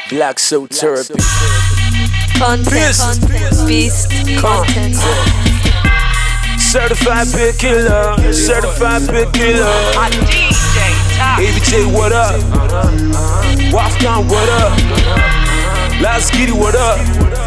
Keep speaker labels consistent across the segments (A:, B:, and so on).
A: Black Soul Therapy.
B: Content. Beast. Content.
A: Certified big killer. Certified big killer. ABJ, what up? Wolfgang, what up? Last Giddy, what up?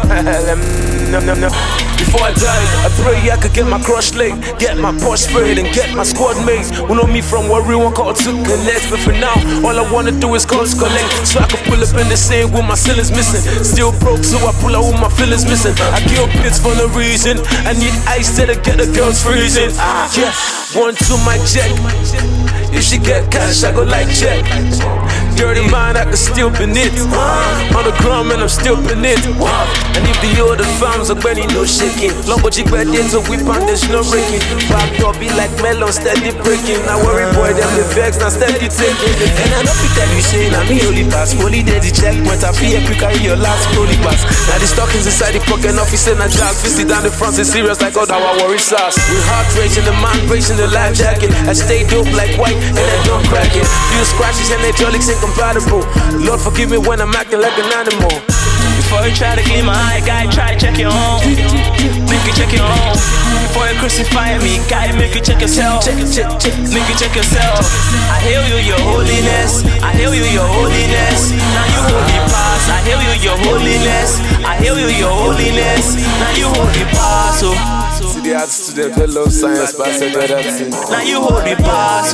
A: Before I die, I pray I could get my crush laid, get my Porsche sprayed, and get my squad mates who know me from what everyone called to connect. But for now, all I wanna do is collect, so I can pull up in the same with my ceilings missing. Still broke, so I pull out with my feelings missing. I kill pits for no reason. I need ice till I get the girls freezing. Yeah, 1, 2, my check. If she get cash, I go like check. Dirty mind, I can still pin it. On the ground, man, I'm still pin it. And if the other farms are ready, no shaking. Long but you get into whip and there's no breaking. Back door be like melon, steady breaking. Now worry boy, them the vex, now steady taking. And I know people tell you saying I'm only pass. Only there the checkpoint, I feel you carry your last holy pass. Now the stockings inside the pocket, officer and jazz. Fist down the front, it's serious like all our worry sauce. With heart racing, the man racing, the life jacket. I stay dope like white and I don't crack it. Few scratches and hydraulics incompatible. Lord forgive me when I'm acting like an animal.
C: Before you try to clean my eye, guy, try to check your own. Make you check your own. Before you crucify me, guy, make you check yourself. Make you check yourself. I hail you, your holiness. I hail you, your holiness. Now you holy pass. I hail you, your holiness. I hail you, your holiness. Now you holy pass.
A: See the art student, they love science, but I said that.
C: Now you holy pass.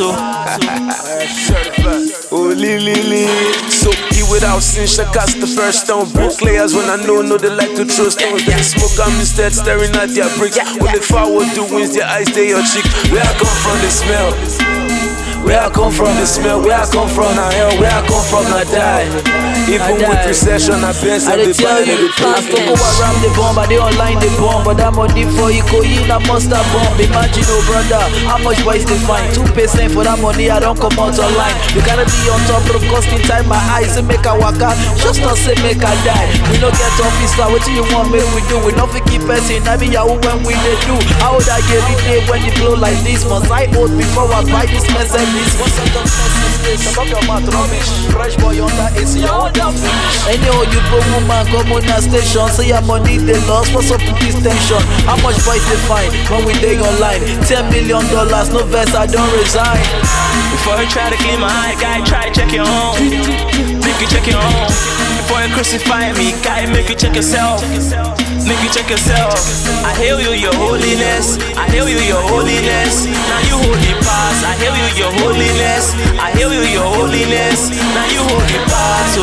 A: Oh, Lily. So he without sin shall cast the first stone. Broke layers when I know they like to throw stones. They smoke, I'm instead staring at their bricks. When they forward do wins, their eyes, they your cheek. Where I come from, the smell. Where I come from, the smell. Where I come from, I hell. Where I come from, I die. Even with recession, I best
D: I tell you, I talk go around the bomb, but they online the bomb. But that money for Ikoyi, that monster bomb. Imagine, oh brother, how much boys they find? 2% for that money, I don't come out online. You gotta be on top of costing time. My eyes say make a waka, just not say make a die. We don't get officer, what do you want me we do? We don't keep passing, I mean Yahoo when we they do. How would I get it day when you blow like this? Must I hold before I buy this mess and this? What sort of mess is this? About your mouth rubbish. Fresh boy on that AC, you want that finish. Anyhow you go woman, come on that station. Say your money they lost, what's up with this tension? How much boys they find when we day online? $10 million, no verse, I don't resign.
C: Before you try to clean my eye, guy, try to check your own. Make you check your own. Before you crucify me, guy, make you check yourself. Make you check yourself. I hail you, your holiness. I hail you, your holiness. Now you holy pass. I hail you, your holiness. I hail you, your holiness. Now you holy pass.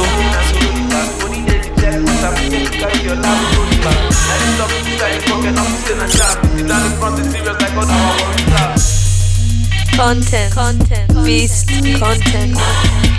B: Content. Beast. Content.